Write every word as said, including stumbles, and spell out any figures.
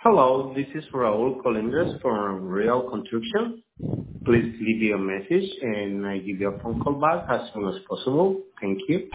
Hello, this is Raul Colindres from Real Construction. Please leave your message and I give you a phone call back as soon as possible. Thank you.